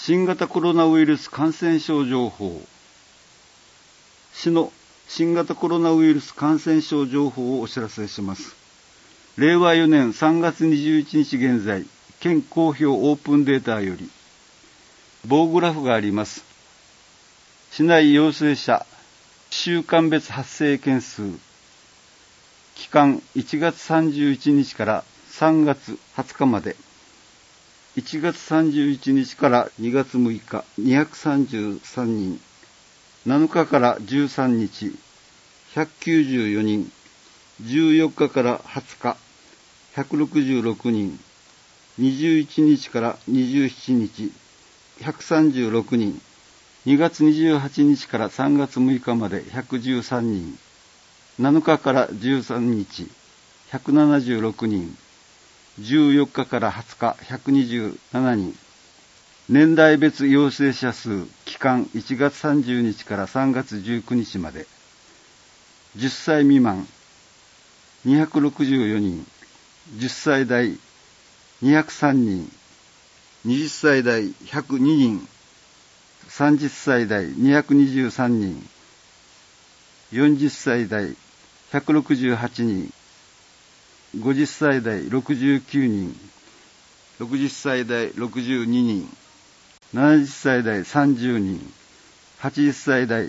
新型コロナウイルス感染症情報。市の新型コロナウイルス感染症情報をお知らせします。令和4年3月21日現在、県公表オープンデータより、棒グラフがあります。市内陽性者、週間別発生件数、期間1月31日から3月20日まで、1月31日から2月6日、233人、7日から13日、194人、14日から20日、166人、21日から27日、136人、2月28日から3月6日まで113人、7日から13日、176人、14日から20日、127人、年代別陽性者数、期間1月30日から3月19日まで、10歳未満、264人、10歳代、203人、20歳代、102人、30歳代、223人、40歳代、168人、50歳代69人、60歳代62人、70歳代30人、80歳代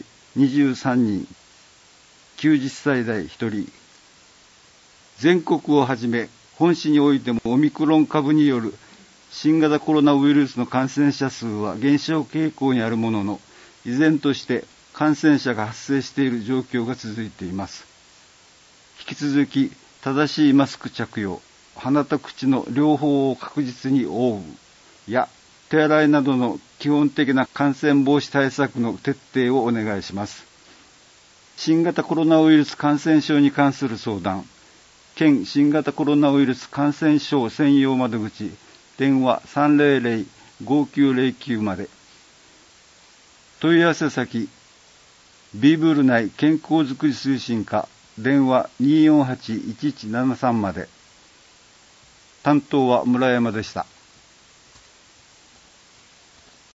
23人、90歳代1人。全国をはじめ本市においてもオミクロン株による新型コロナウイルスの感染者数は減少傾向にあるものの、依然として感染者が発生している状況が続いています。引き続き正しいマスク着用、鼻と口の両方を確実に覆うや、手洗いなどの基本的な感染防止対策の徹底をお願いします。新型コロナウイルス感染症に関する相談、県新型コロナウイルス感染症専用窓口、電話300-5909まで。問い合わせ先、ビーブル内健康づくり推進課、電話248-1173まで。担当は村山でした。